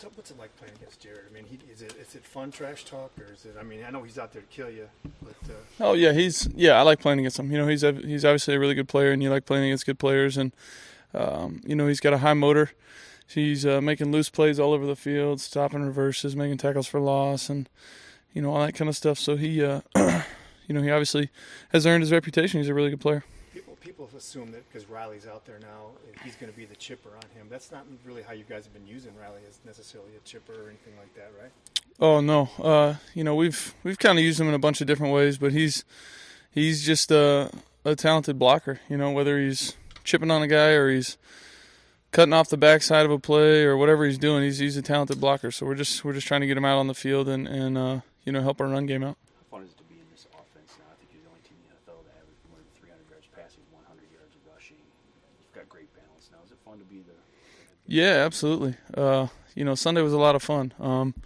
What's it like playing against Jared? I mean, is it fun trash talk, or is it? I mean, I know he's out there to kill you, but. Oh yeah, I like playing against him. You know, he's obviously a really good player, and you like playing against good players, and you know, he's got a high motor. He's making loose plays all over the field, stopping reverses, making tackles for loss, and you know, all that kind of stuff. So he, you know, he obviously has earned his reputation. He's a really good player. People assume that because Riley's out there now, he's going to be the chipper on him. That's not really how you guys have been using Riley as necessarily a chipper or anything like that, right? Oh no, you know, we've kind of used him in a bunch of different ways, but he's just a talented blocker. You know, whether he's chipping on a guy or he's cutting off the backside of a play or whatever he's doing, he's a talented blocker. So we're just trying to get him out on the field and you know, help our run game out. How fun is it to be in this offense now? I think you're the only team in the NFL to average more than 300 yards passing, 100 yards of rushing. You've got great balance now. Is it fun to be there? Yeah, absolutely. You know, Sunday was a lot of fun.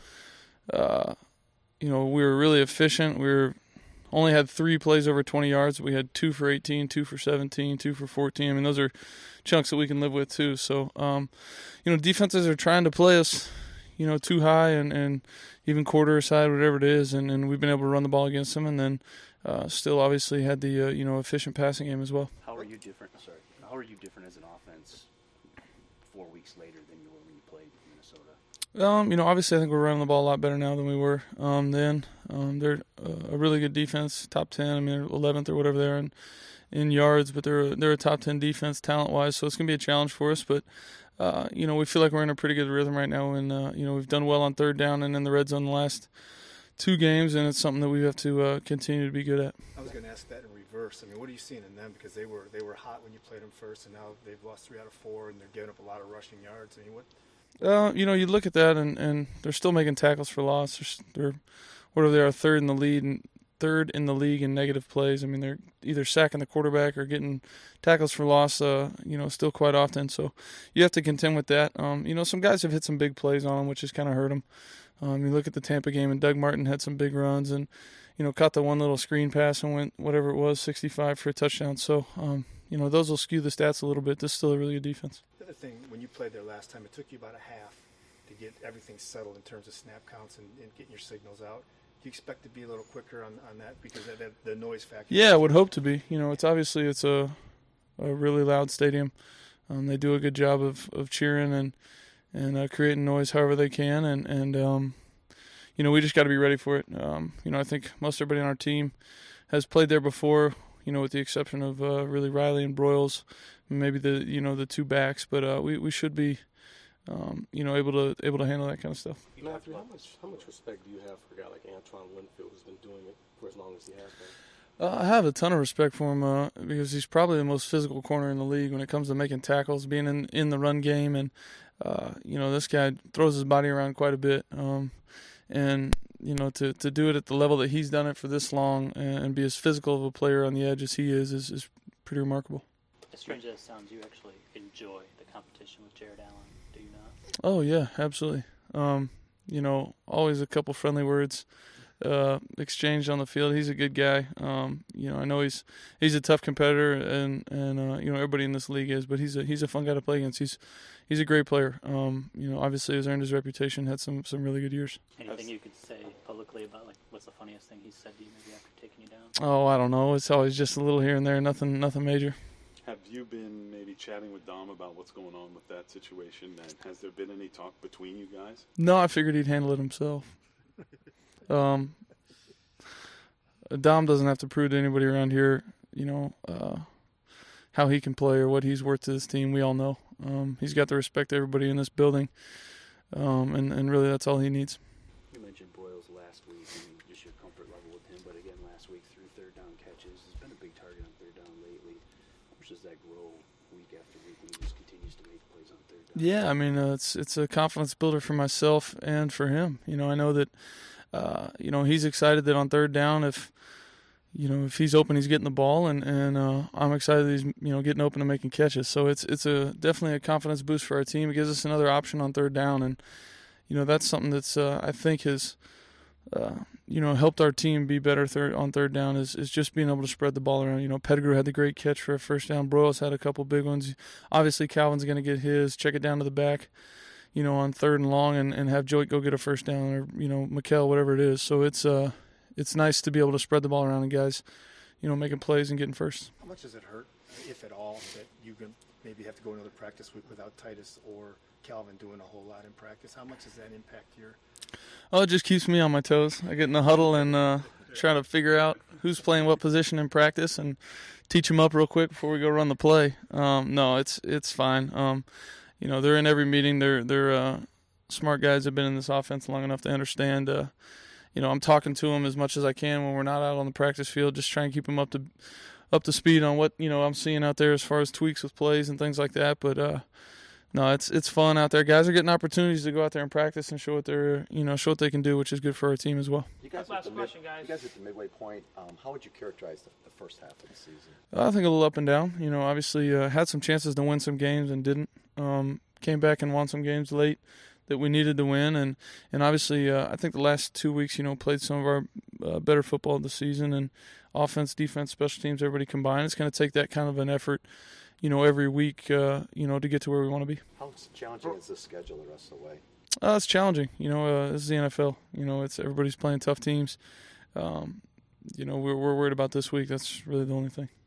You know, we were really efficient. We only had 3 plays over 20 yards. We had 2 for 18, 2 for 17, 2 for 14. I mean, those are chunks that we can live with too. So, you know, defenses are trying to play us, you know, too high and even quarter aside, whatever it is, and we've been able to run the ball against them, and then still obviously had the you know, efficient passing game as well. How are you different? How are you different as an offense 4 weeks later than you were when you played Minnesota? You know, obviously I think we're running the ball a lot better now than we were then. They're a really good defense, top 10. I mean, they're 11th or whatever they are in yards, but they're a top 10 defense talent-wise, so it's going to be a challenge for us. But, you know, we feel like we're in a pretty good rhythm right now, and, you know, we've done well on third down and in the red zone the last 2 games, and it's something that we have to continue to be good at. I was going to ask that in reverse. I mean, what are you seeing in them? Because they were hot when you played them first, and now they've lost 3 out of 4, and they're giving up a lot of rushing yards. I mean, what? You know, you look at that, and they're still making tackles for loss. They're whatever they are, third in the league in negative plays. I mean, they're either sacking the quarterback or getting tackles for loss. You know, still quite often. So you have to contend with that. You know, some guys have hit some big plays on them, which has kind of hurt them. You look at the Tampa game, and Doug Martin had some big runs, and you know, caught the one little screen pass and went whatever it was, 65 for a touchdown. So you know, those will skew the stats a little bit. This is still a really good defense. The other thing, when you played there last time, it took you about a half to get everything settled in terms of snap counts and getting your signals out. Do you expect to be a little quicker on that because of the noise factor? Yeah, I would hope to be. You know, it's a really loud stadium. They do a good job of cheering and creating noise however they can, and you know, we just got to be ready for it. You know, I think most everybody on our team has played there before. You know, with the exception of really Riley and Broyles, maybe the 2 backs, but we should be. You know, able to handle that kind of stuff. Matthew, how much respect do you have for a guy like Antoine Winfield, who's been doing it for as long as he has been? I have a ton of respect for him because he's probably the most physical corner in the league when it comes to making tackles, being in the run game, and you know, this guy throws his body around quite a bit, and you know, to do it at the level that he's done it for this long and be as physical of a player on the edge as he is pretty remarkable. As strange as it sounds, you actually enjoy the competition with Jared Allen. Do you not? Oh yeah, absolutely. You know, always a couple friendly words exchanged on the field. He's a good guy. You know, I know he's a tough competitor, and you know, everybody in this league is, but he's a fun guy to play against. He's a great player. You know, obviously has earned his reputation. Had some really good years. Anything you could say publicly about, like, what's the funniest thing he said to you maybe after taking you down? Oh, I don't know. It's always just a little here and there. Nothing major. Have you been maybe chatting with Dom about what's going on with that situation? And has there been any talk between you guys? No, I figured he'd handle it himself. Dom doesn't have to prove to anybody around here, you know, how he can play or what he's worth to this team. We all know. He's got the respect of everybody in this building, and really that's all he needs. You mentioned Broyles last week and just your comfort level with him, but again last week through third down catches. He's been a big target on third down lately. How much does that grow week after week when he just continues to make plays on third down? Yeah, I mean, it's a confidence builder for myself and for him. You know, I know that, you know, he's excited that on third down, if he's open, he's getting the ball, and I'm excited that he's, you know, getting open and making catches. So it's definitely a confidence boost for our team. It gives us another option on third down, and you know, that's something that's I think has you know, helped our team be better on third down is just being able to spread the ball around. You know, Pettigrew had the great catch for a first down. Broyles had a couple big ones. Obviously, Calvin's going to get his. Check it down to the back. on 3rd and long and have Joey go get a first down, or Mikkel, whatever it is. So it's nice to be able to spread the ball around and guys, making plays and getting first. How much does it hurt, if at all, that you can maybe have to go another practice week without Titus or Calvin doing a whole lot in practice? How much does that impact your? Oh, it just keeps me on my toes. I get in the huddle and try to figure out who's playing what position in practice and teach them up real quick before we go run the play. No, it's fine. They're in every meeting. They're smart guys. Have been in this offense long enough to understand. I'm talking to them as much as I can when we're not out on the practice field, just trying to keep them up to speed on what I'm seeing out there as far as tweaks with plays and things like that. But no, it's fun out there. Guys are getting opportunities to go out there and practice and show what they can do, which is good for our team as well. You guys Last question, guys. You guys at the midway point, how would you characterize the first half of the season? I think a little up and down. Obviously had some chances to win some games and didn't. Came back and won some games late that we needed to win, and obviously I think the last 2 weeks, played some of our better football of the season, and offense, defense, special teams, everybody combined. It's going to take that kind of an effort, every week, to get to where we want to be. How challenging is this schedule the rest of the way? It's challenging. This is the NFL. It's everybody's playing tough teams. We're worried about this week. That's really the only thing.